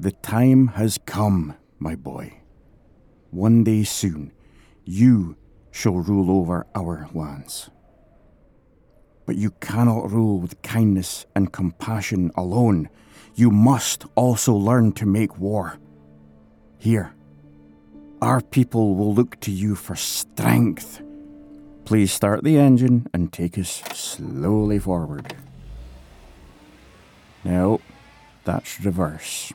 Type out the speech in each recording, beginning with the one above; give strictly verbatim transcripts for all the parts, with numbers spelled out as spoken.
The time has come, my boy. One day soon, you shall rule over our lands. But you cannot rule with kindness and compassion alone. You must also learn to make war. Here, our people will look to you for strength. Please start the engine and take us slowly forward. No, that's reverse.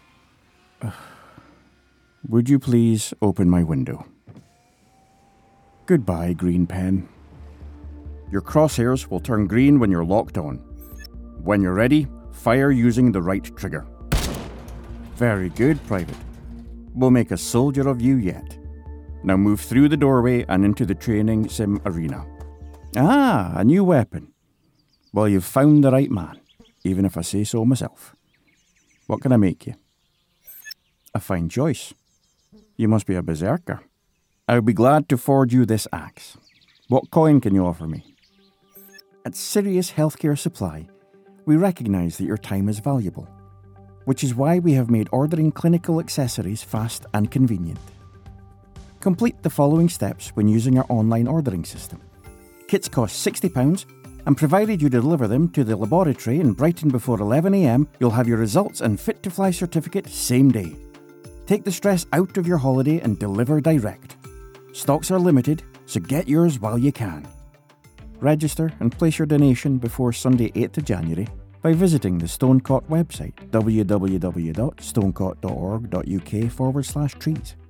Would you please open my window? Goodbye, green pen. Your crosshairs will turn green when you're locked on. When you're ready, fire using the right trigger. Very good, Private. We'll make a soldier of you yet. Now move through the doorway and into the training sim arena. Ah, a new weapon. Well, you've found the right man, even if I say so myself. What can I make you? A fine choice. You must be a berserker. I'll be glad to forge you this axe. What coin can you offer me? At Sirius Healthcare Supply, we recognise that your time is valuable, which is why we have made ordering clinical accessories fast and convenient. Complete the following steps when using our online ordering system. Kits cost sixty pounds, and provided you deliver them to the laboratory in Brighton before eleven a m, you'll have your results and fit-to-fly certificate same day. Take the stress out of your holiday and deliver direct. Stocks are limited, so get yours while you can. Register and place your donation before Sunday eighth of January by visiting the Stonecot website, w w w dot stonecot dot org dot u k forward slash trees.